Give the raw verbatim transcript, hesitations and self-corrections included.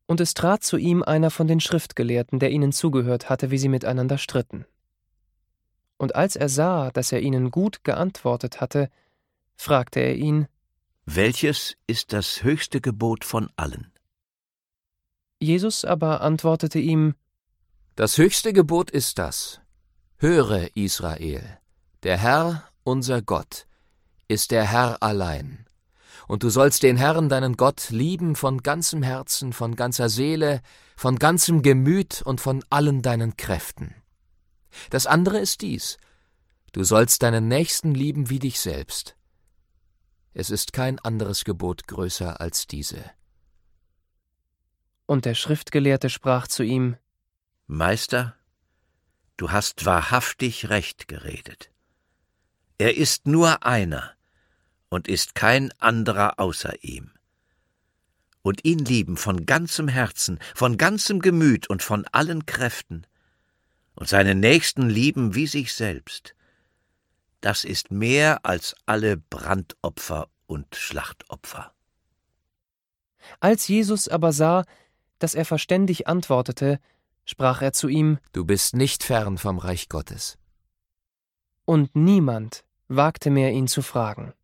Und es trat zu ihm einer von den Schriftgelehrten, der ihnen zugehört hatte, wie sie miteinander stritten. Und als er sah, dass er ihnen gut geantwortet hatte, fragte er ihn: Welches ist das höchste Gebot von allen? Jesus aber antwortete ihm: Das höchste Gebot ist das: Höre, Israel, der Herr, unser Gott, ist der Herr allein. Und du sollst den Herrn, deinen Gott, lieben von ganzem Herzen, von ganzer Seele, von ganzem Gemüt und von allen deinen Kräften. Das andere ist dies: Du sollst deinen Nächsten lieben wie dich selbst. Es ist kein anderes Gebot größer als diese. Und der Schriftgelehrte sprach zu ihm: Meister, du hast wahrhaftig recht geredet. Er ist nur einer und ist kein anderer außer ihm. Und ihn lieben von ganzem Herzen, von ganzem Gemüt und von allen Kräften, und seinen Nächsten lieben wie sich selbst, das ist mehr als alle Brandopfer und Schlachtopfer. Als Jesus aber sah, dass er verständig antwortete, sprach er zu ihm: Du bist nicht fern vom Reich Gottes. Und niemand wagte mehr, ihn zu fragen.